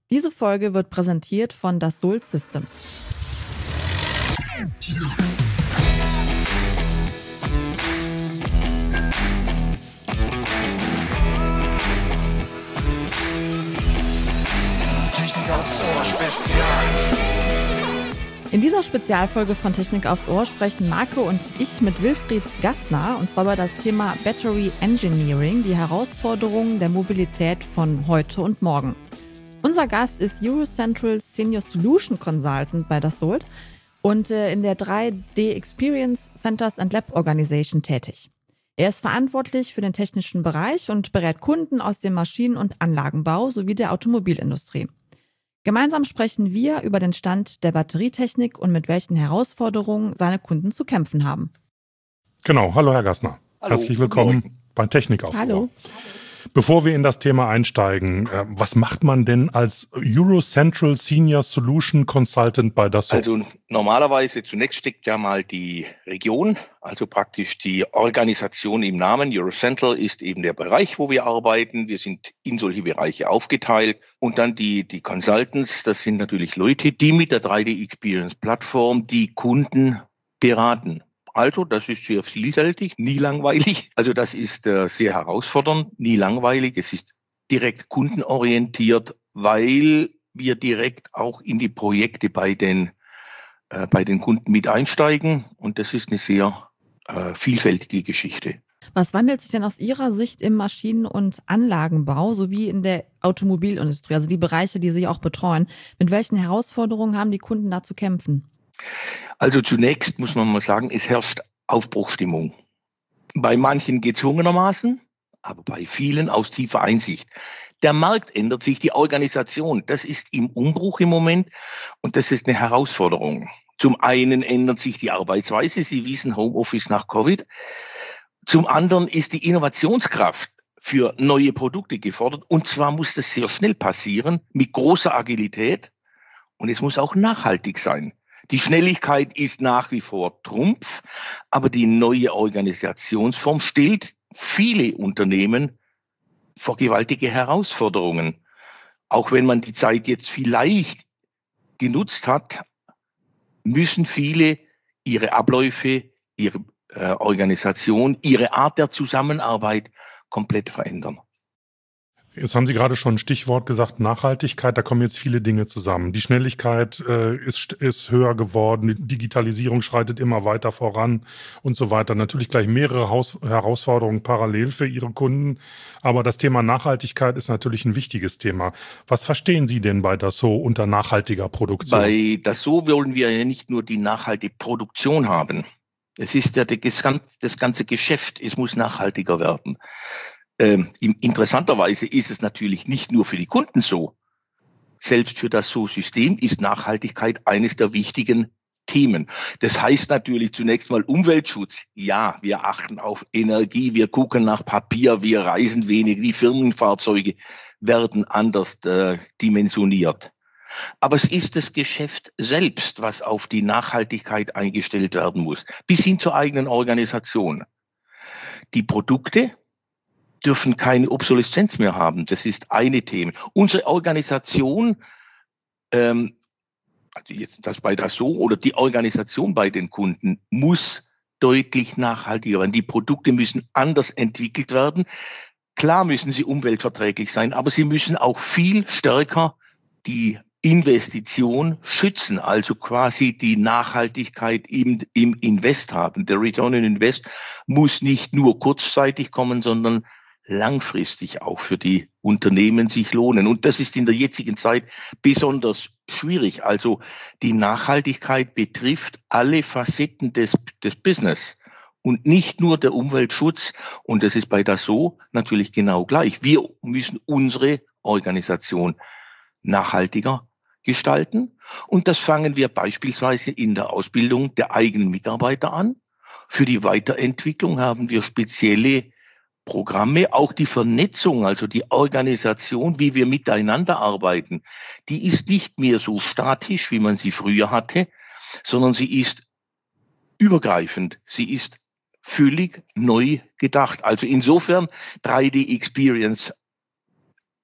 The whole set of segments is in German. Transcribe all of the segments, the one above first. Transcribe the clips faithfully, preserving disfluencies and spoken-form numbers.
Diese Folge wird präsentiert von Dassault Systems. Technik aufs Ohr Spezial. In dieser Spezialfolge von Technik aufs Ohr sprechen Marco und ich mit Wilfried Gastner, und zwar über das Thema Battery Engineering, die Herausforderungen der Mobilität von heute und morgen. Unser Gast ist Eurocentral Senior Solution Consultant bei Dassault und äh, in der drei D Experience Centers and Lab Organization tätig. Er ist verantwortlich für den technischen Bereich und berät Kunden aus dem Maschinen- und Anlagenbau sowie der Automobilindustrie. Gemeinsam sprechen wir über den Stand der Batterietechnik und mit welchen Herausforderungen seine Kunden zu kämpfen haben. Genau, hallo Herr Gastner. Hallo. Herzlich willkommen bei Technik aufs Hallo. Ohr. Bevor wir in das Thema einsteigen, äh, was macht man denn als Eurocentral Senior Solution Consultant bei Dassault? Also normalerweise zunächst steckt ja mal die Region, also praktisch die Organisation im Namen. Eurocentral ist eben der Bereich, wo wir arbeiten. Wir sind in solche Bereiche aufgeteilt. Und dann die, die Consultants, das sind natürlich Leute, die mit der drei D Experience Plattform die Kunden beraten. Also das ist sehr vielfältig, nie langweilig. Also das ist äh, sehr herausfordernd, nie langweilig. Es ist direkt kundenorientiert, weil wir direkt auch in die Projekte bei den, äh, bei den Kunden mit einsteigen. Und das ist eine sehr äh, vielfältige Geschichte. Was wandelt sich denn aus Ihrer Sicht im Maschinen- und Anlagenbau sowie in der Automobilindustrie, also die Bereiche, die Sie auch betreuen? Mit welchen Herausforderungen haben die Kunden da zu kämpfen? Also zunächst muss man mal sagen, es herrscht Aufbruchstimmung. Bei manchen gezwungenermaßen, aber bei vielen aus tiefer Einsicht. Der Markt ändert sich, die Organisation, das ist im Umbruch im Moment und das ist eine Herausforderung. Zum einen ändert sich die Arbeitsweise, Sie wissen, Homeoffice nach Covid. Zum anderen ist die Innovationskraft für neue Produkte gefordert und zwar muss das sehr schnell passieren, mit großer Agilität und es muss auch nachhaltig sein. Die Schnelligkeit ist nach wie vor Trumpf, aber die neue Organisationsform stellt viele Unternehmen vor gewaltige Herausforderungen. Auch wenn man die Zeit jetzt vielleicht genutzt hat, müssen viele ihre Abläufe, ihre äh, Organisation, ihre Art der Zusammenarbeit komplett verändern. Jetzt haben Sie gerade schon ein Stichwort gesagt, Nachhaltigkeit, da kommen jetzt viele Dinge zusammen. Die Schnelligkeit äh, ist, ist höher geworden, die Digitalisierung schreitet immer weiter voran und so weiter. Natürlich gleich mehrere Haus- Herausforderungen parallel für Ihre Kunden, aber das Thema Nachhaltigkeit ist natürlich ein wichtiges Thema. Was verstehen Sie denn bei Dassault unter nachhaltiger Produktion? Bei Dassault wollen wir ja nicht nur die nachhaltige Produktion haben. Es ist ja das ganze Geschäft, es muss nachhaltiger werden. Ähm, interessanterweise ist es natürlich nicht nur für die Kunden so. Selbst für das So-System ist Nachhaltigkeit eines der wichtigen Themen. Das heißt natürlich zunächst mal Umweltschutz. Ja, wir achten auf Energie, wir gucken nach Papier, wir reisen weniger, die Firmenfahrzeuge werden anders äh, dimensioniert. Aber es ist das Geschäft selbst, was auf die Nachhaltigkeit eingestellt werden muss, bis hin zur eigenen Organisation. Die Produkte dürfen keine Obsoleszenz mehr haben. Das ist eine Thema. Unsere Organisation, ähm, also jetzt das bei Dassault oder die Organisation bei den Kunden muss deutlich nachhaltiger werden. Die Produkte müssen anders entwickelt werden. Klar müssen sie umweltverträglich sein, aber sie müssen auch viel stärker die Investition schützen, also quasi die Nachhaltigkeit im, im Invest haben. Der Return on Invest muss nicht nur kurzzeitig kommen, sondern langfristig auch für die Unternehmen sich lohnen. Und das ist in der jetzigen Zeit besonders schwierig. Also die Nachhaltigkeit betrifft alle Facetten des, des Business und nicht nur der Umweltschutz. Und das ist bei Dassault natürlich genau gleich. Wir müssen unsere Organisation nachhaltiger gestalten. Und das fangen wir beispielsweise in der Ausbildung der eigenen Mitarbeiter an. Für die Weiterentwicklung haben wir spezielle Programme, auch die Vernetzung, also die Organisation, wie wir miteinander arbeiten, die ist nicht mehr so statisch, wie man sie früher hatte, sondern sie ist übergreifend. Sie ist völlig neu gedacht. Also insofern drei D Experience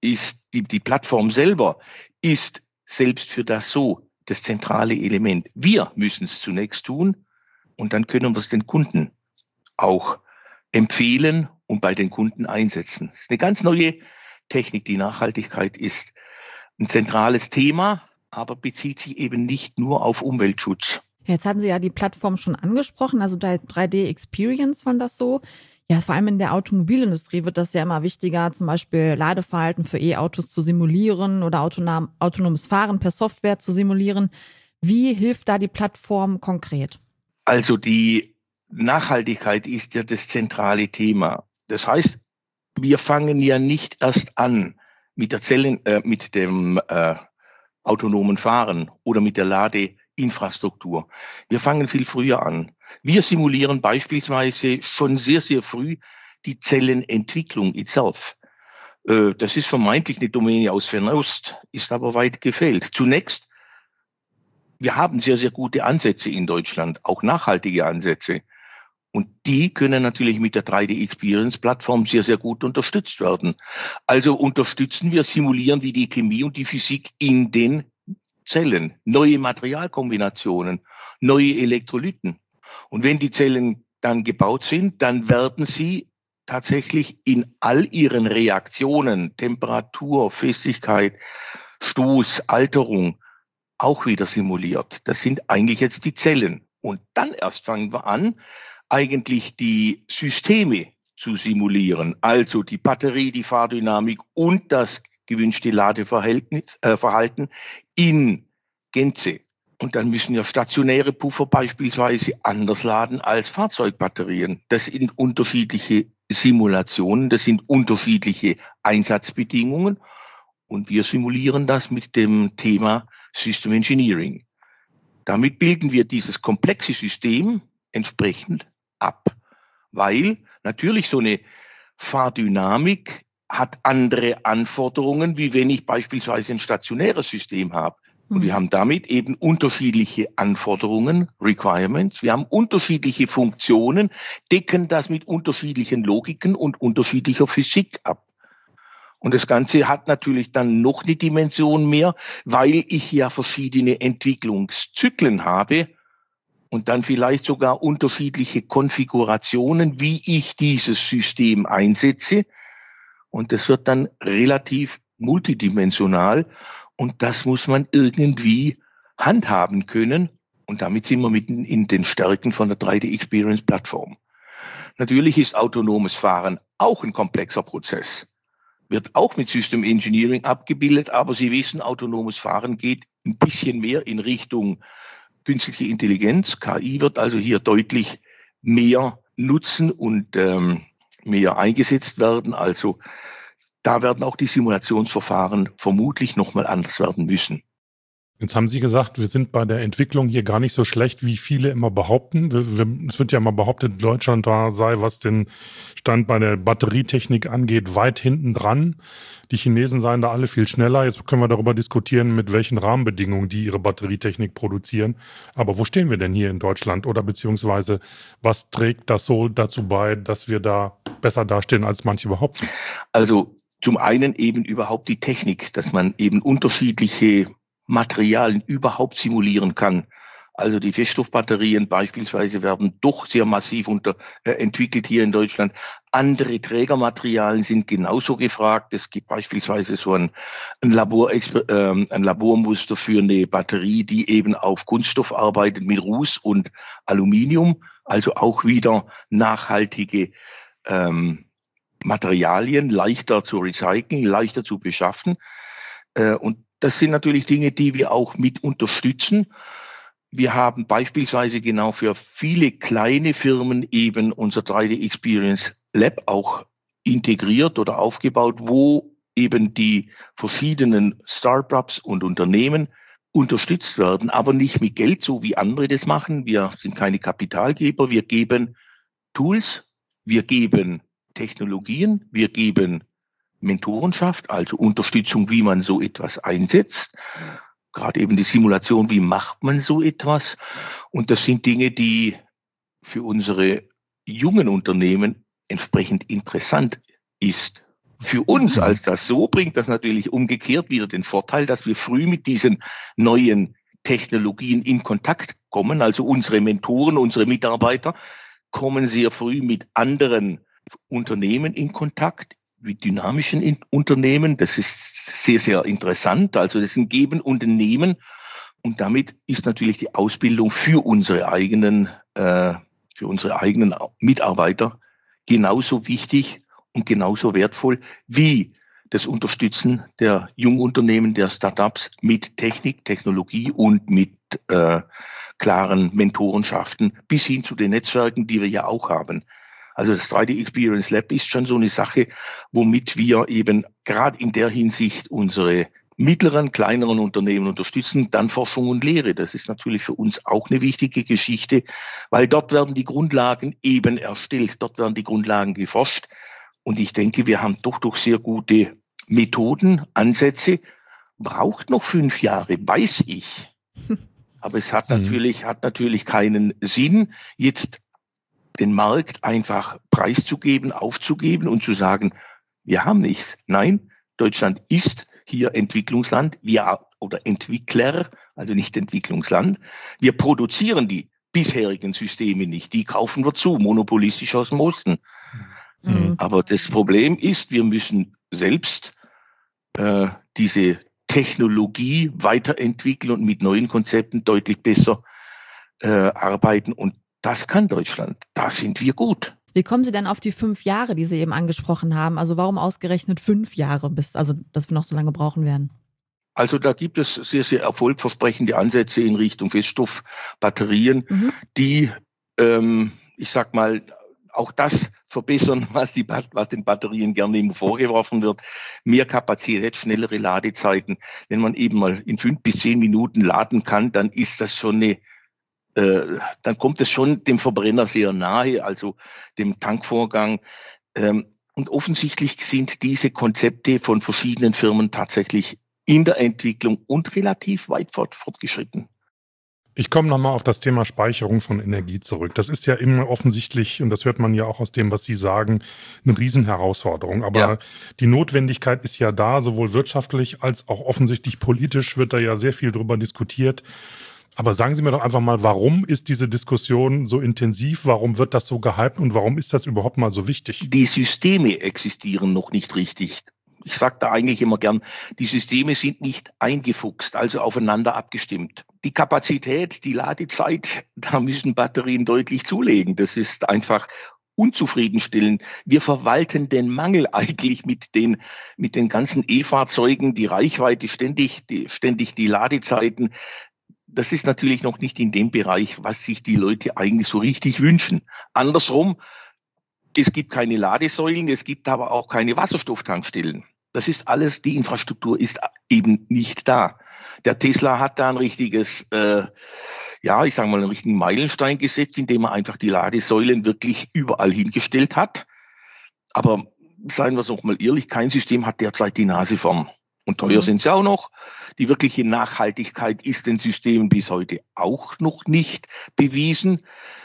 ist die, die Plattform selber ist selbst für das so das zentrale Element. Wir müssen es zunächst tun und dann können wir es den Kunden auch empfehlen und bei den Kunden einsetzen. Das ist eine ganz neue Technik. Die Nachhaltigkeit ist ein zentrales Thema, aber bezieht sich eben nicht nur auf Umweltschutz. Jetzt hatten Sie ja die Plattform schon angesprochen, also drei D Experience von das so. Ja, vor allem in der Automobilindustrie wird das ja immer wichtiger, zum Beispiel Ladeverhalten für E-Autos zu simulieren oder autonom, autonomes Fahren per Software zu simulieren. Wie hilft da die Plattform konkret? Also die Nachhaltigkeit ist ja das zentrale Thema. Das heißt, wir fangen ja nicht erst an mit der Zellen, äh, mit dem äh, autonomen Fahren oder mit der Ladeinfrastruktur. Wir fangen viel früher an. Wir simulieren beispielsweise schon sehr, sehr früh die Zellenentwicklung itself. Äh, das ist vermeintlich eine Domäne aus Fernost, ist aber weit gefehlt. Zunächst, wir haben sehr, sehr gute Ansätze in Deutschland, auch nachhaltige Ansätze. Und die können natürlich mit der drei D Experience Plattform sehr, sehr gut unterstützt werden. Also unterstützen wir, simulieren wir die Chemie und die Physik in den Zellen, neue Materialkombinationen, neue Elektrolyten. Und wenn die Zellen dann gebaut sind, dann werden sie tatsächlich in all ihren Reaktionen, Temperatur, Festigkeit, Stoß, Alterung, auch wieder simuliert. Das sind eigentlich jetzt die Zellen. Und dann erst fangen wir an, eigentlich die Systeme zu simulieren, also die Batterie, die Fahrdynamik und das gewünschte Ladeverhalten äh, Verhalten in Gänze. Und dann müssen ja stationäre Puffer beispielsweise anders laden als Fahrzeugbatterien. Das sind unterschiedliche Simulationen, das sind unterschiedliche Einsatzbedingungen und wir simulieren das mit dem Thema System Engineering. Damit bilden wir dieses komplexe System entsprechend ab, weil natürlich so eine Fahrdynamik hat andere Anforderungen, wie wenn ich beispielsweise ein stationäres System habe. Und wir haben damit eben unterschiedliche Anforderungen, Requirements. Wir haben unterschiedliche Funktionen, decken das mit unterschiedlichen Logiken und unterschiedlicher Physik ab. Und das Ganze hat natürlich dann noch eine Dimension mehr, weil ich ja verschiedene Entwicklungszyklen habe und dann vielleicht sogar unterschiedliche Konfigurationen, wie ich dieses System einsetze. Und das wird dann relativ multidimensional. Und das muss man irgendwie handhaben können. Und damit sind wir mitten in den Stärken von der drei D Experience Plattform. Natürlich ist autonomes Fahren auch ein komplexer Prozess. Wird auch mit System Engineering abgebildet. Aber Sie wissen, autonomes Fahren geht ein bisschen mehr in Richtung künstliche Intelligenz. K I wird also hier deutlich mehr nutzen und ähm, mehr eingesetzt werden. Also da werden auch die Simulationsverfahren vermutlich nochmal anders werden müssen. Jetzt haben Sie gesagt, wir sind bei der Entwicklung hier gar nicht so schlecht, wie viele immer behaupten. Wir, wir, es wird ja immer behauptet, Deutschland da sei, was den Stand bei der Batterietechnik angeht, weit hinten dran. Die Chinesen seien da alle viel schneller. Jetzt können wir darüber diskutieren, mit welchen Rahmenbedingungen die ihre Batterietechnik produzieren. Aber wo stehen wir denn hier in Deutschland? Oder beziehungsweise, was trägt das so dazu bei, dass wir da besser dastehen, als manche behaupten? Also zum einen eben überhaupt die Technik, dass man eben unterschiedliche Materialien überhaupt simulieren kann. Also die Feststoffbatterien beispielsweise werden doch sehr massiv unter, äh, entwickelt hier in Deutschland. Andere Trägermaterialien sind genauso gefragt. Es gibt beispielsweise so ein, ein, Labor, äh, ein Labormuster für eine Batterie, die eben auf Kunststoff arbeitet mit Ruß und Aluminium. Also auch wieder nachhaltige ähm, Materialien, leichter zu recyceln, leichter zu beschaffen. Äh, und das sind natürlich Dinge, die wir auch mit unterstützen. Wir haben beispielsweise genau für viele kleine Firmen eben unser drei D Experience Lab auch integriert oder aufgebaut, wo eben die verschiedenen Startups und Unternehmen unterstützt werden, aber nicht mit Geld, so wie andere das machen. Wir sind keine Kapitalgeber, wir geben Tools, wir geben Technologien, wir geben Mentorenschaft, also Unterstützung, wie man so etwas einsetzt. Gerade eben die Simulation, wie macht man so etwas? Und das sind Dinge, die für unsere jungen Unternehmen entsprechend interessant ist, Für uns als das so bringt das natürlich umgekehrt wieder den Vorteil, dass wir früh mit diesen neuen Technologien in Kontakt kommen. Also unsere Mentoren, unsere Mitarbeiter kommen sehr früh mit anderen Unternehmen in Kontakt, wie dynamischen in Unternehmen. Das ist sehr, sehr interessant. Also das sind Geben und Nehmen. Und damit ist natürlich die Ausbildung für unsere eigenen, äh, für unsere eigenen Mitarbeiter genauso wichtig und genauso wertvoll wie das Unterstützen der Jungunternehmen, der Startups mit Technik, Technologie und mit äh, klaren Mentorenschaften bis hin zu den Netzwerken, die wir ja auch haben. Also das drei D Experience Lab ist schon so eine Sache, womit wir eben gerade in der Hinsicht unsere mittleren, kleineren Unternehmen unterstützen, dann Forschung und Lehre. Das ist natürlich für uns auch eine wichtige Geschichte, weil dort werden die Grundlagen eben erstellt, dort werden die Grundlagen geforscht. Und ich denke, wir haben doch doch sehr gute Methoden, Ansätze. Braucht noch fünf Jahre, weiß ich. Aber es hat natürlich, hat natürlich keinen Sinn, jetzt den Markt einfach preiszugeben, aufzugeben und zu sagen, wir haben nichts. Nein, Deutschland ist hier Entwicklungsland, wir oder Entwickler, also nicht Entwicklungsland. Wir produzieren die bisherigen Systeme nicht, die kaufen wir zu, monopolistisch aus dem Osten. Mhm. Aber das Problem ist, wir müssen selbst äh, diese Technologie weiterentwickeln und mit neuen Konzepten deutlich besser äh, arbeiten. Und das kann Deutschland. Da sind wir gut. Wie kommen Sie denn auf die fünf Jahre, die Sie eben angesprochen haben? Also warum ausgerechnet fünf Jahre, bis, also dass wir noch so lange brauchen werden? Also da gibt es sehr, sehr erfolgversprechende Ansätze in Richtung Feststoffbatterien, mhm. die, ähm, ich sag mal, auch das verbessern, was, die, was den Batterien gerne immer vorgeworfen wird. Mehr Kapazität, schnellere Ladezeiten. Wenn man eben mal in fünf bis zehn Minuten laden kann, dann ist das schon eine, äh, dann kommt es schon dem Verbrenner sehr nahe, also dem Tankvorgang. Ähm, und offensichtlich sind diese Konzepte von verschiedenen Firmen tatsächlich in der Entwicklung und relativ weit fort, fortgeschritten. Ich komme nochmal auf das Thema Speicherung von Energie zurück. Das ist ja immer offensichtlich, und das hört man ja auch aus dem, was Sie sagen, eine Riesenherausforderung. Aber ja. Die Notwendigkeit ist ja da, sowohl wirtschaftlich als auch offensichtlich politisch wird da ja sehr viel drüber diskutiert. Aber sagen Sie mir doch einfach mal, warum ist diese Diskussion so intensiv? Warum wird das so gehypt und warum ist das überhaupt mal so wichtig? Die Systeme existieren noch nicht richtig. Ich sage da eigentlich immer gern, die Systeme sind nicht eingefuchst, also aufeinander abgestimmt. Die Kapazität, die Ladezeit, da müssen Batterien deutlich zulegen. Das ist einfach unzufriedenstellend. Wir verwalten den Mangel eigentlich mit den, mit den ganzen E-Fahrzeugen, die Reichweite, ständig die, ständig die Ladezeiten. Das ist natürlich noch nicht in dem Bereich, was sich die Leute eigentlich so richtig wünschen. Andersrum, es gibt keine Ladesäulen, es gibt aber auch keine Wasserstofftankstellen. Das ist alles, die Infrastruktur ist eben nicht da. Der Tesla hat da ein richtiges, äh, ja, ich sage mal, einen richtigen Meilenstein gesetzt, indem er einfach die Ladesäulen wirklich überall hingestellt hat. Aber seien wir es noch mal ehrlich, kein System hat derzeit die Nase vorn. Und teuer mhm. sind sie auch noch. Die wirkliche Nachhaltigkeit ist den Systemen bis heute auch noch nicht bewiesen.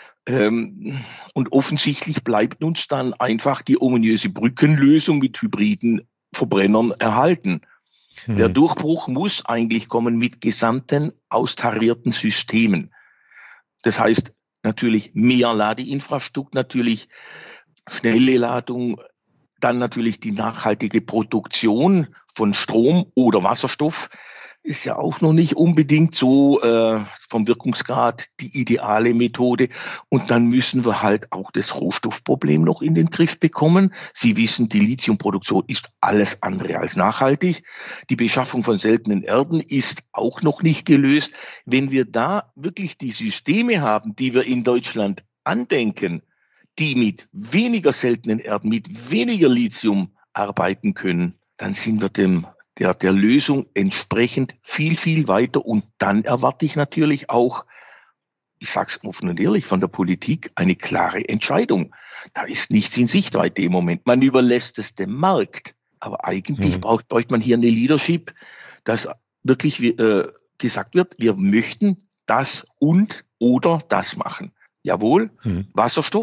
Ähm, und offensichtlich bleibt uns dann einfach die ominöse Brückenlösung mit hybriden Verbrennern erhalten. Hm. Der Durchbruch muss eigentlich kommen mit gesamten austarierten Systemen. Das heißt natürlich mehr Ladeinfrastruktur, natürlich schnelle Ladung, dann natürlich die nachhaltige Produktion von Strom oder Wasserstoff. Ist ja auch noch nicht unbedingt so äh, vom Wirkungsgrad die ideale Methode. Und dann müssen wir halt auch das Rohstoffproblem noch in den Griff bekommen. Sie wissen, die Lithiumproduktion ist alles andere als nachhaltig. Die Beschaffung von seltenen Erden ist auch noch nicht gelöst. Wenn wir da wirklich die Systeme haben, die wir in Deutschland andenken, die mit weniger seltenen Erden, mit weniger Lithium arbeiten können, dann sind wir dem Der, der Lösung entsprechend viel, viel weiter. Und dann erwarte ich natürlich auch, ich sage es offen und ehrlich, von der Politik eine klare Entscheidung. Da ist nichts in Sichtweite im Moment. Man überlässt es dem Markt. Aber eigentlich mhm. braucht, braucht man hier eine Leadership, dass wirklich äh, gesagt wird, wir möchten das und oder das machen. Jawohl, mhm. Wasserstoff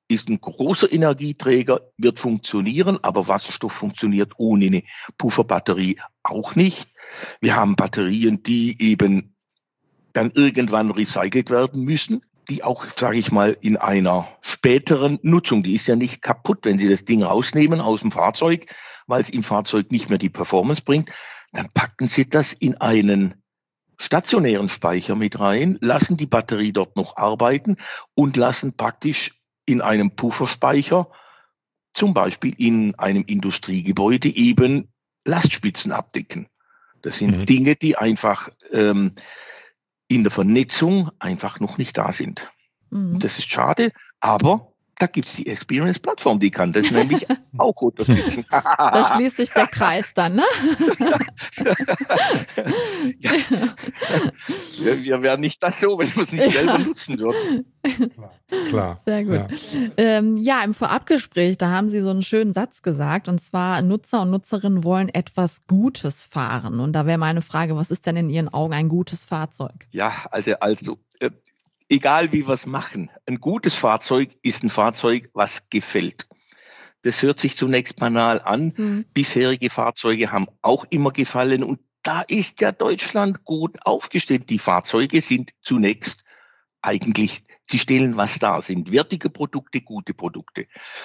ist ein großer Energieträger, wird funktionieren, aber Wasserstoff funktioniert ohne eine Pufferbatterie auch nicht. Wir haben Batterien, die eben dann irgendwann recycelt werden müssen, die auch, sage ich mal, in einer späteren Nutzung, die ist ja nicht kaputt, wenn Sie das Ding rausnehmen aus dem Fahrzeug, weil es im Fahrzeug nicht mehr die Performance bringt, dann packen Sie das in einen stationären Speicher mit rein, lassen die Batterie dort noch arbeiten und lassen praktisch in einem Pufferspeicher, zum Beispiel in einem Industriegebäude, eben Lastspitzen abdecken. Das sind mhm. Dinge, die einfach ähm, in der Vernetzung einfach noch nicht da sind. Mhm. Das ist schade, aber da gibt es die Experience-Plattform, die kann das nämlich auch unterstützen. Da schließt sich der Kreis dann, ne? Ja. wir, wir wären nicht das so, wenn wir es nicht ja. selber nutzen würden. Klar, klar. Sehr gut. Ja. Ähm, ja, im Vorabgespräch, da haben Sie so einen schönen Satz gesagt, und zwar, Nutzer und Nutzerinnen wollen etwas Gutes fahren. Und da wäre meine Frage, was ist denn in Ihren Augen ein gutes Fahrzeug? Ja, also, also äh, egal wie wir es machen, ein gutes Fahrzeug ist ein Fahrzeug, was gefällt. Das hört sich zunächst banal an. Mhm. Bisherige Fahrzeuge haben auch immer gefallen und da ist ja Deutschland gut aufgestellt. Die Fahrzeuge sind zunächst eigentlich, sie stellen was dar, sind wertige Produkte, gute Produkte.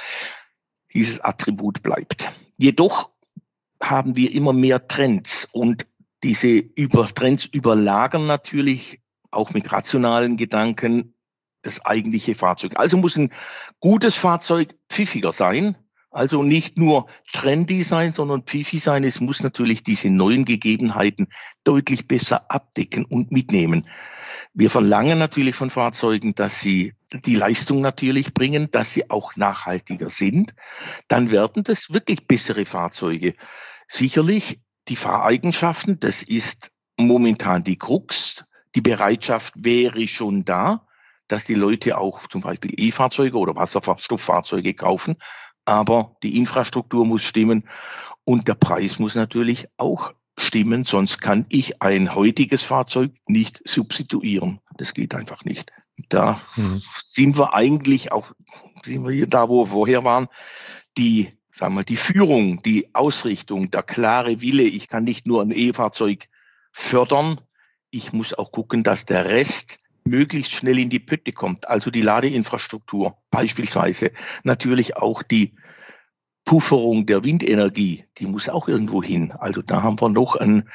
Dieses Attribut bleibt. Jedoch haben wir immer mehr Trends und diese über Trends überlagern natürlich auch mit rationalen Gedanken das eigentliche Fahrzeug. Also muss ein gutes Fahrzeug pfiffiger sein, also nicht nur trendy sein, sondern pfiffig sein. Es muss natürlich diese neuen Gegebenheiten deutlich besser abdecken und mitnehmen. Wir verlangen natürlich von Fahrzeugen, dass sie die Leistung natürlich bringen, dass sie auch nachhaltiger sind. Dann werden das wirklich bessere Fahrzeuge. Sicherlich die Fahreigenschaften, das ist momentan die Krux. Die Bereitschaft wäre schon da, dass die Leute auch zum Beispiel E-Fahrzeuge oder Wasserstofffahrzeuge kaufen. Aber die Infrastruktur muss stimmen und der Preis muss natürlich auch stimmen. Sonst kann ich ein heutiges Fahrzeug nicht substituieren. Das geht einfach nicht. Da mhm. sind wir eigentlich auch, sind wir hier da, wo wir vorher waren, die, sagen wir, die Führung, die Ausrichtung, der klare Wille. Ich kann nicht nur ein E-Fahrzeug fördern. Ich muss auch gucken, dass der Rest möglichst schnell in die Pötte kommt. Also die Ladeinfrastruktur beispielsweise. Natürlich auch die Pufferung der Windenergie, die muss auch irgendwo hin. Also da haben wir noch ein,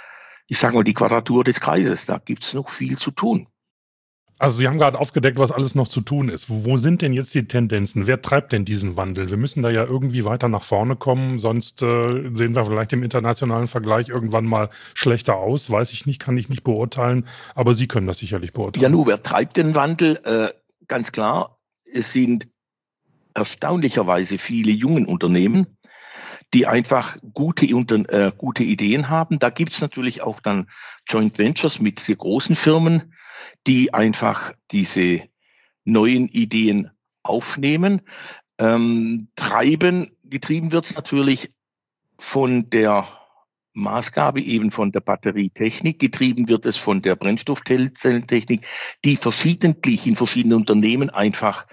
ich sage mal, die Quadratur des Kreises. Da gibt es noch viel zu tun. Also Sie haben gerade aufgedeckt, was alles noch zu tun ist. Wo sind denn jetzt die Tendenzen? Wer treibt denn diesen Wandel? Wir müssen da ja irgendwie weiter nach vorne kommen, sonst äh, sehen wir vielleicht im internationalen Vergleich irgendwann mal schlechter aus. Weiß ich nicht, kann ich nicht beurteilen, aber Sie können das sicherlich beurteilen. Ja, nun, wer treibt den Wandel? Äh, ganz klar, es sind erstaunlicherweise viele junge Unternehmen, die einfach gute, äh, gute Ideen haben. Da gibt es natürlich auch dann Joint Ventures mit sehr großen Firmen, die einfach diese neuen Ideen aufnehmen. Ähm, treiben, getrieben wird es natürlich von der Maßgabe, eben von der Batterietechnik, getrieben wird es von der Brennstoffzellentechnik, die verschiedentlich in verschiedenen Unternehmen einfach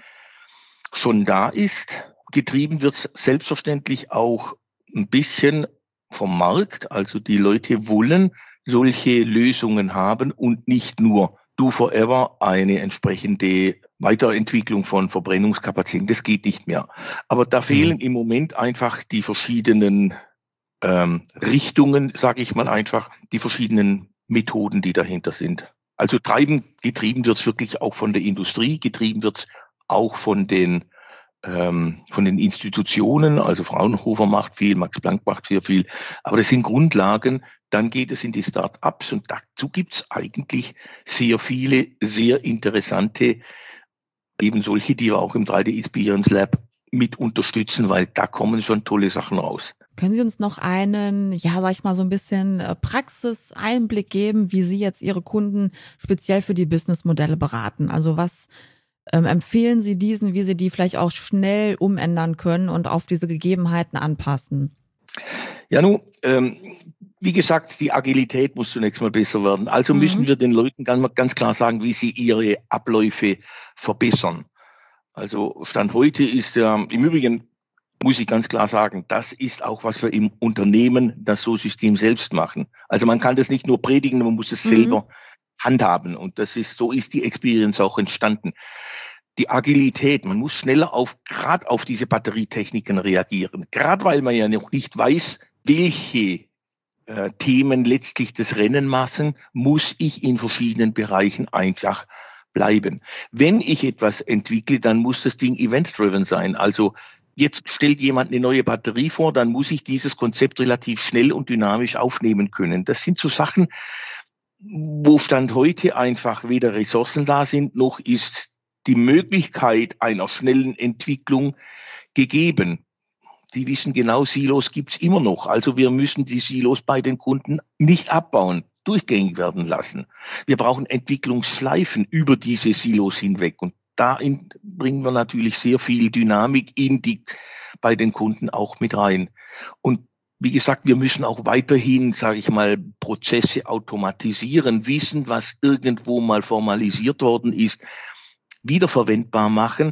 schon da ist. Getrieben wird es selbstverständlich auch ein bisschen vom Markt. Also die Leute wollen solche Lösungen haben und nicht nur do forever eine entsprechende Weiterentwicklung von Verbrennungskapazitäten. Das geht nicht mehr. Aber da fehlen im Moment einfach die verschiedenen ähm, Richtungen, sage ich mal einfach, die verschiedenen Methoden, die dahinter sind. Also treiben, getrieben wird es wirklich auch von der Industrie, getrieben wird es auch von den ähm, von den Institutionen. Also Fraunhofer macht viel, Max Planck macht sehr viel. Aber das sind Grundlagen. Dann geht es in die Start-ups und dazu gibt es eigentlich sehr viele, sehr interessante, eben solche, die wir auch im drei D Experience Lab mit unterstützen, weil da kommen schon tolle Sachen raus. Können Sie uns noch einen, ja, sag ich mal, so ein bisschen Praxiseinblick geben, wie Sie jetzt Ihre Kunden speziell für die Businessmodelle beraten? Also was ähm, empfehlen Sie diesen, wie Sie die vielleicht auch schnell umändern können und auf diese Gegebenheiten anpassen? Ja, nun, ähm, wie gesagt, die Agilität muss zunächst mal besser werden. Also mhm. müssen wir den Leuten ganz, ganz klar sagen, wie sie ihre Abläufe verbessern. Also Stand heute ist ja, im Übrigen muss ich ganz klar sagen, das ist auch, was wir im Unternehmen, das So-System selbst machen. Also man kann das nicht nur predigen, man muss es mhm. selber handhaben. Und das ist, so ist die Experience auch entstanden. Die Agilität, man muss schneller auf, gerade auf diese Batterietechniken reagieren. Gerade weil man ja noch nicht weiß, welche äh, Themen letztlich das Rennen machen, muss ich in verschiedenen Bereichen einfach bleiben. Wenn ich etwas entwickle, dann muss das Ding event-driven sein. Also jetzt stellt jemand eine neue Batterie vor, dann muss ich dieses Konzept relativ schnell und dynamisch aufnehmen können. Das sind so Sachen, wo Stand heute einfach weder Ressourcen da sind, noch ist die Möglichkeit einer schnellen Entwicklung gegeben. Die wissen genau, Silos gibt's immer noch. Also wir müssen die Silos bei den Kunden nicht abbauen, durchgängig werden lassen. Wir brauchen Entwicklungsschleifen über diese Silos hinweg. Und da bringen wir natürlich sehr viel Dynamik in die, bei den Kunden auch mit rein. Und wie gesagt, wir müssen auch weiterhin, sage ich mal, Prozesse automatisieren, wissen, was irgendwo mal formalisiert worden ist, wiederverwendbar machen.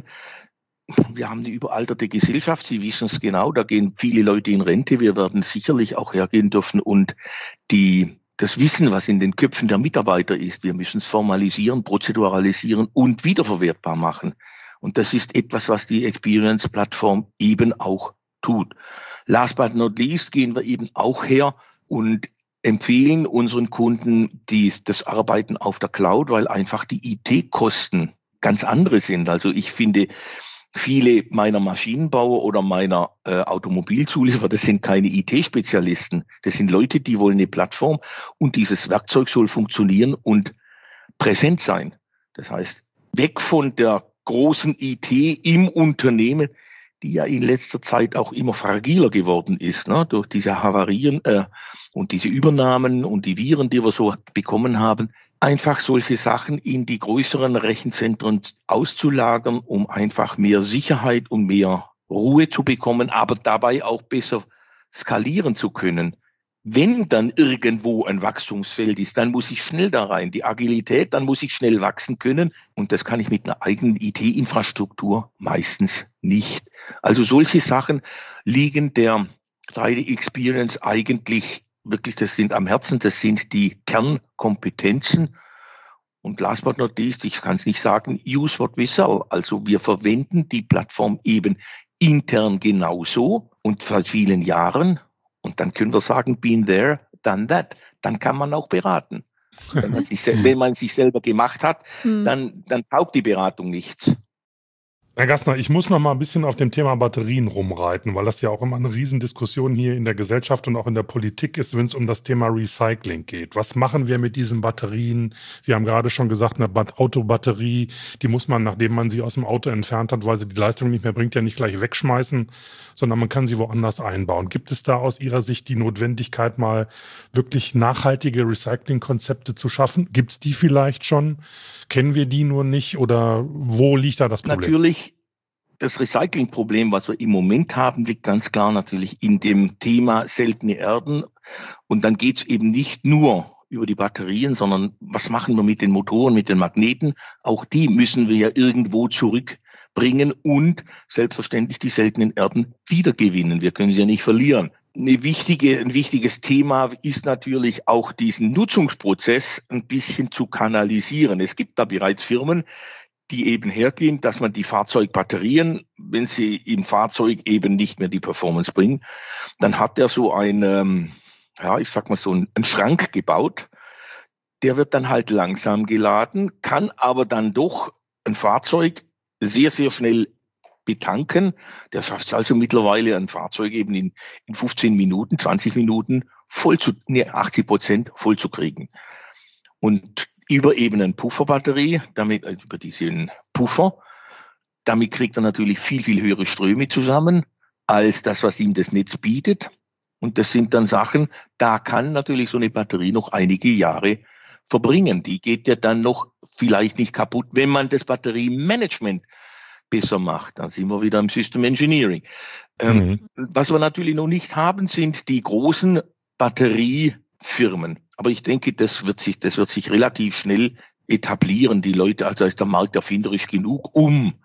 Wir haben eine überalterte Gesellschaft, Sie wissen es genau, da gehen viele Leute in Rente. Wir werden sicherlich auch hergehen dürfen und die das Wissen, was in den Köpfen der Mitarbeiter ist, wir müssen es formalisieren, prozeduralisieren und wiederverwertbar machen. Und das ist etwas, was die Experience-Plattform eben auch tut. Last but not least gehen wir eben auch her und empfehlen unseren Kunden die, das Arbeiten auf der Cloud, weil einfach die I T-Kosten ganz andere sind. Also ich finde, viele meiner Maschinenbauer oder meiner äh, Automobilzulieferer, das sind keine I T-Spezialisten. Das sind Leute, die wollen eine Plattform und dieses Werkzeug soll funktionieren und präsent sein. Das heißt, weg von der großen I T im Unternehmen, die ja in letzter Zeit auch immer fragiler geworden ist, ne, durch diese Havarien äh, und diese Übernahmen und die Viren, die wir so bekommen haben. Einfach solche Sachen in die größeren Rechenzentren auszulagern, um einfach mehr Sicherheit und mehr Ruhe zu bekommen, aber dabei auch besser skalieren zu können. Wenn dann irgendwo ein Wachstumsfeld ist, dann muss ich schnell da rein. Die Agilität, dann muss ich schnell wachsen können. Und das kann ich mit einer eigenen I T-Infrastruktur meistens nicht. Also solche Sachen liegen der drei D Experience eigentlich wirklich, das sind am Herzen, das sind die Kernkompetenzen. Und last but not least, ich kann es nicht sagen, use what we sell. Also wir verwenden die Plattform eben intern genauso und seit vielen Jahren. Und dann können wir sagen, been there, done that. Dann kann man auch beraten. Wenn man sich, wenn man sich selber gemacht hat, dann, dann taugt die Beratung nichts. Herr Gastner, ich muss noch mal ein bisschen auf dem Thema Batterien rumreiten, weil das ja auch immer eine Riesendiskussion hier in der Gesellschaft und auch in der Politik ist, wenn es um das Thema Recycling geht. Was machen wir mit diesen Batterien? Sie haben gerade schon gesagt, eine Autobatterie, die muss man, nachdem man sie aus dem Auto entfernt hat, weil sie die Leistung nicht mehr bringt, ja nicht gleich wegschmeißen, sondern man kann sie woanders einbauen. Gibt es da aus Ihrer Sicht die Notwendigkeit, mal wirklich nachhaltige Recycling-Konzepte zu schaffen? Gibt es die vielleicht schon? Kennen wir die nur nicht? Oder wo liegt da das Problem? Natürlich. Das Recyclingproblem, was wir im Moment haben, liegt ganz klar natürlich in dem Thema seltene Erden. Und dann geht es eben nicht nur über die Batterien, sondern was machen wir mit den Motoren, mit den Magneten? Auch die müssen wir ja irgendwo zurückbringen und selbstverständlich die seltenen Erden wiedergewinnen. Wir können sie ja nicht verlieren. Eine wichtige, ein wichtiges Thema ist natürlich auch diesen Nutzungsprozess ein bisschen zu kanalisieren. Es gibt da bereits Firmen, die eben hergehen, dass man die Fahrzeugbatterien, wenn sie im Fahrzeug eben nicht mehr die Performance bringen, dann hat er so ein, ja, ich sag mal so einen Schrank gebaut. Der wird dann halt langsam geladen, kann aber dann doch ein Fahrzeug sehr, sehr schnell betanken. Der schafft es also mittlerweile, ein Fahrzeug eben in, in fünfzehn Minuten, zwanzig Minuten voll zu, nee, achtzig Prozent voll zu kriegen. Und über eben eine Pufferbatterie, damit, also über diesen Puffer, damit kriegt er natürlich viel, viel höhere Ströme zusammen, als das, was ihm das Netz bietet. Und das sind dann Sachen, da kann natürlich so eine Batterie noch einige Jahre verbringen. Die geht ja dann noch vielleicht nicht kaputt, wenn man das Batteriemanagement besser macht. Dann sind wir wieder im System Engineering. Ähm, mhm. Was wir natürlich noch nicht haben, sind die großen Batteriefirmen. Aber ich denke, das wird sich, das wird sich relativ schnell etablieren. Die Leute, also ist der Markt erfinderisch genug, um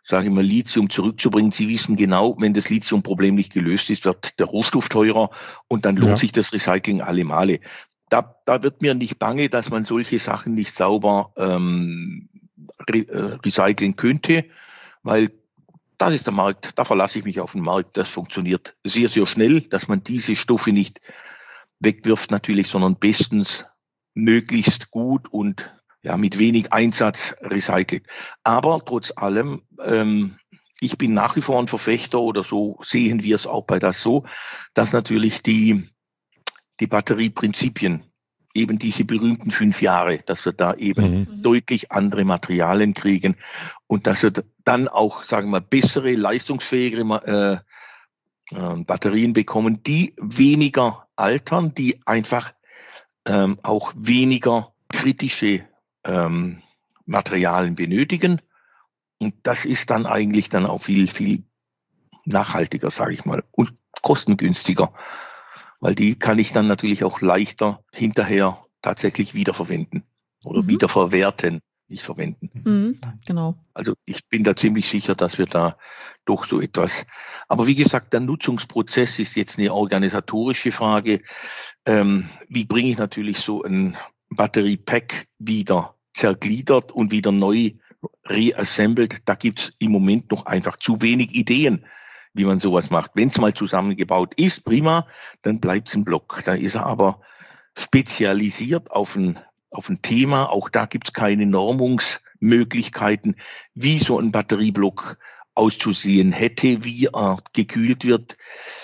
sage ich mal, Lithium zurückzubringen. Sie wissen genau, wenn das Lithium-Problem nicht gelöst ist, wird der Rohstoff teurer und dann lohnt ja. sich das Recycling alle Male. Da, da wird mir nicht bange, dass man solche Sachen nicht sauber ähm, re, äh, recyceln könnte, weil das ist der Markt, da verlasse ich mich auf den Markt. Das funktioniert sehr, sehr schnell, dass man diese Stoffe nicht wegwirft natürlich, sondern bestens möglichst gut und ja mit wenig Einsatz recycelt. Aber trotz allem, ähm, ich bin nach wie vor ein Verfechter oder so sehen wir es auch bei das so, dass natürlich die, die Batterieprinzipien, eben diese berühmten fünf Jahre, dass wir da eben mhm. deutlich andere Materialien kriegen und dass wir dann auch, sagen wir mal, bessere, leistungsfähigere äh, äh, Batterien bekommen, die weniger altern, die einfach ähm, auch weniger kritische ähm, Materialien benötigen. Und das ist dann eigentlich dann auch viel, viel nachhaltiger, sage ich mal, und kostengünstiger. Weil die kann ich dann natürlich auch leichter hinterher tatsächlich wiederverwenden oder mhm. wiederverwerten, nicht verwenden. Mhm, genau. Also ich bin da ziemlich sicher, dass wir da doch so etwas, aber wie gesagt, der Nutzungsprozess ist jetzt eine organisatorische Frage. Ähm, wie bringe ich natürlich so ein Batteriepack wieder zergliedert und wieder neu reassembled? Da gibt es im Moment noch einfach zu wenig Ideen, wie man sowas macht. Wenn es mal zusammengebaut ist, prima, dann bleibt es im Block. Dann ist er aber spezialisiert auf ein, auf ein Thema. Auch da gibt es keine Normungsmöglichkeiten, wie so ein Batterieblock auszusehen hätte, wie er gekühlt wird,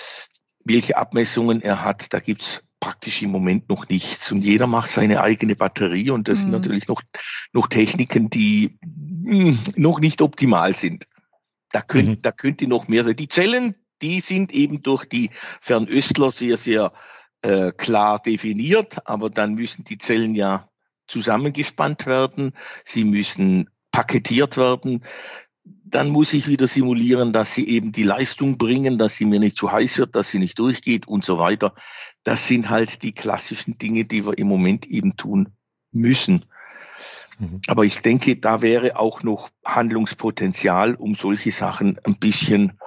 welche Abmessungen er hat. Da gibt es praktisch im Moment noch nichts. Und jeder macht seine eigene Batterie. Und das mhm. sind natürlich noch, noch Techniken, die mh, noch nicht optimal sind. Da könnte, mhm. da könnte noch mehr sein. Die Zellen, die sind eben durch die Fernöstler sehr, sehr äh, klar definiert. Aber dann müssen die Zellen ja zusammengespannt werden. Sie müssen paketiert werden. Dann muss ich wieder simulieren, dass sie eben die Leistung bringen, dass sie mir nicht zu heiß wird, dass sie nicht durchgeht und so weiter. Das sind halt die klassischen Dinge, die wir im Moment eben tun müssen. Aber ich denke, da wäre auch noch Handlungspotenzial, um solche Sachen ein bisschen,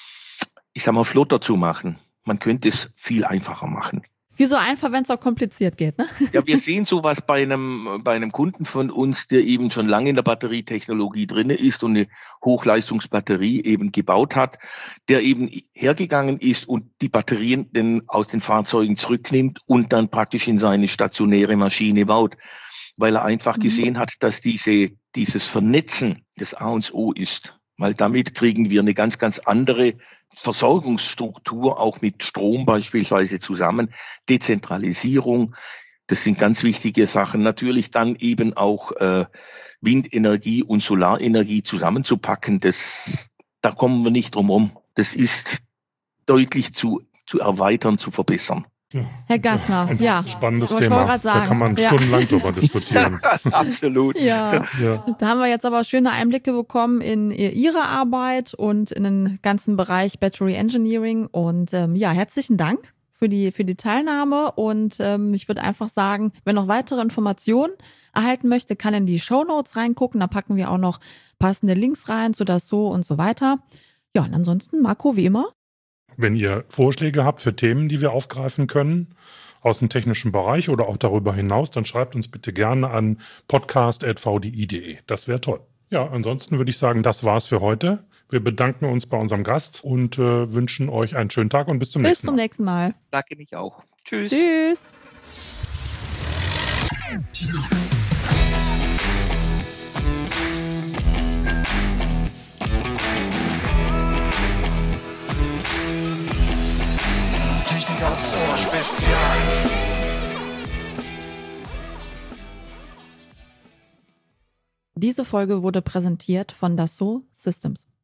ich sag mal, flotter zu machen. Man könnte es viel einfacher machen. Wie so einfach, wenn es auch kompliziert geht, ne? Ja, wir sehen sowas bei einem, bei einem Kunden von uns, der eben schon lange in der Batterietechnologie drin ist und eine Hochleistungsbatterie eben gebaut hat, der eben hergegangen ist und die Batterien denn aus den Fahrzeugen zurücknimmt und dann praktisch in seine stationäre Maschine baut, weil er einfach mhm. gesehen hat, dass diese, dieses Vernetzen das A und O ist. Weil damit kriegen wir eine ganz, ganz andere Versorgungsstruktur, auch mit Strom beispielsweise zusammen, Dezentralisierung, das sind ganz wichtige Sachen. Natürlich dann eben auch äh, Windenergie und Solarenergie zusammenzupacken, das, da kommen wir nicht drum rum. Das ist deutlich zu, zu erweitern, zu verbessern. Ja. Herr Gassner, ein ja. Spannendes Thema. Da kann man ja. stundenlang drüber diskutieren. Absolut. Ja. Ja. Da haben wir jetzt aber schöne Einblicke bekommen in Ihre Arbeit und in den ganzen Bereich Battery Engineering. Und ähm, ja, herzlichen Dank für die, für die Teilnahme. Und ähm, ich würde einfach sagen, wer noch weitere Informationen erhalten möchte, kann in die Shownotes reingucken. Da packen wir auch noch passende Links rein zu das so und so weiter. Ja, und ansonsten, Marco, wie immer. Wenn ihr Vorschläge habt für Themen, die wir aufgreifen können, aus dem technischen Bereich oder auch darüber hinaus, dann schreibt uns bitte gerne an podcast at v d i punkt de. Das wäre toll. Ja, ansonsten würde ich sagen, das war's für heute. Wir bedanken uns bei unserem Gast und äh, wünschen euch einen schönen Tag und bis zum bis nächsten Mal. Bis zum nächsten Mal. Danke mich auch. Tschüss. Tschüss. Technik aufs Ohr Spezial. Diese Folge wurde präsentiert von Dassault Systems.